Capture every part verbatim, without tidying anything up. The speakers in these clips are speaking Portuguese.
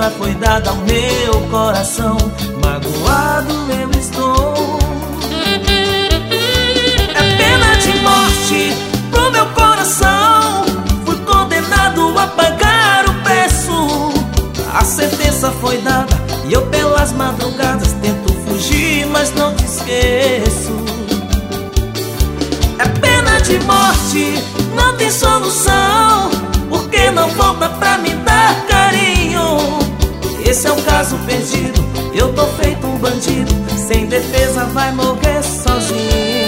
máxima foi dada ao meu coração. Magoado eu estou. É pena de morte pro meu coração. Fui condenado a pagar o preço. A sentença foi dada e eu pelas madrugadas tento fugir, mas não te esqueço. É pena de morte, não tem solução, porque não volta pra me dar carinho. Esse é um caso perdido, eu tô feito um bandido, sem defesa vai morrer sozinho.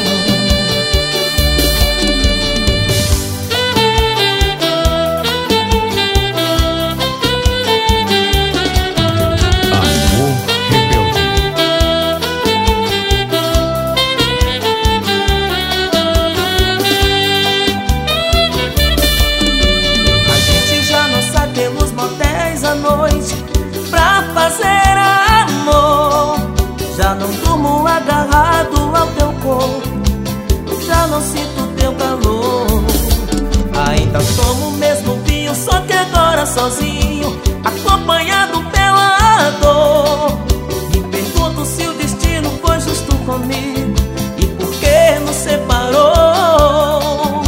Pra fazer amor, já não durmo agarrado ao teu corpo, já não sinto teu calor. Ainda tomo o mesmo vinho, só que agora sozinho, acompanhado pela dor. Me pergunto se o destino foi justo comigo e por que nos separou.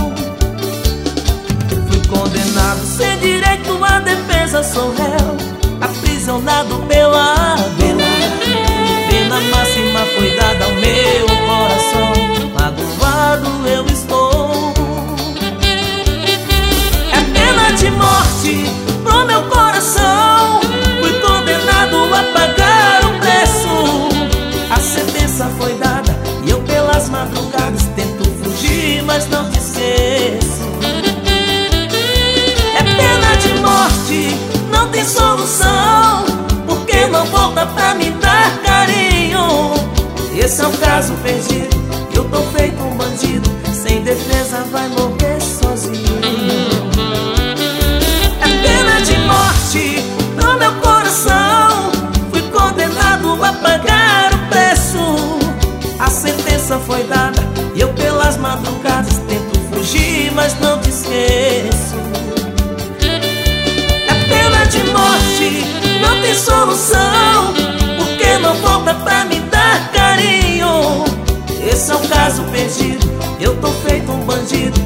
Fui condenado sem direito à defesa, sou réu, aprisionado pela dor. Pena máxima foi dada ao meu coração. Magoado eu estou. É pena de morte pro meu coração. Fui condenado a pagar o preço. A sentença foi dada e eu pelas madrugadas tento fugir, mas não te esqueço. É pena de morte, não tem solução, porque não volta pra me dar carinho. Esse é um caso perdido, eu tô feito um bandido, sem defesa vai morrer sozinho. É pena de morte no meu coração. Fui condenado a pagar o preço. A sentença foi dada e eu pelas madrugadas tento fugir, mas não te esqueço. De morte, não tem solução, porque não volta pra me dar carinho. Esse é um caso perdido, eu tô feito um bandido,